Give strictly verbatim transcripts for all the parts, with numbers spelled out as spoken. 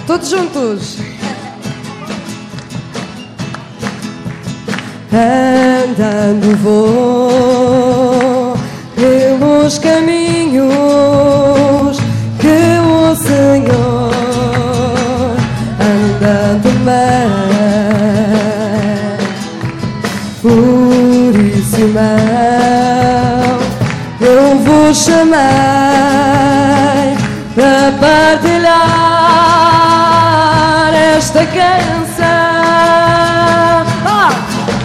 Todos juntos. Andando vou pelos caminhos que o Senhor andando bem. Por isso, irmão, eu vos chamei para partilhar esta canção. Ah!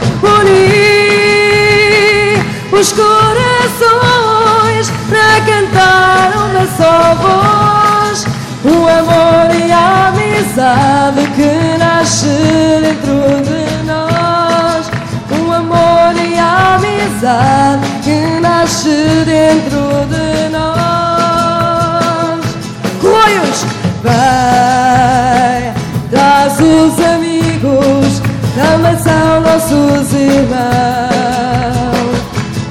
Uni os corações para cantar uma só voz, o amor e a amizade que nasce dentro de nós, o amor e a amizade que nasce dentro de nós. Coloios, vai, traz os amigos, também são nossos irmãos.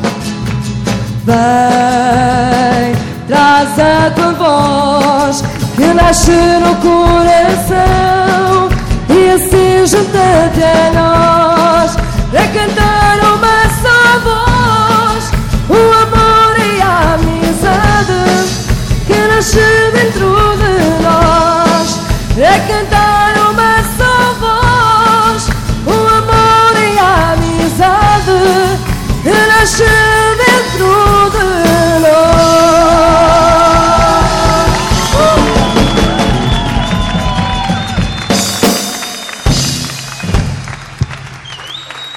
Vem, traz a tua voz que nasce no coração e assim junta-te a nós.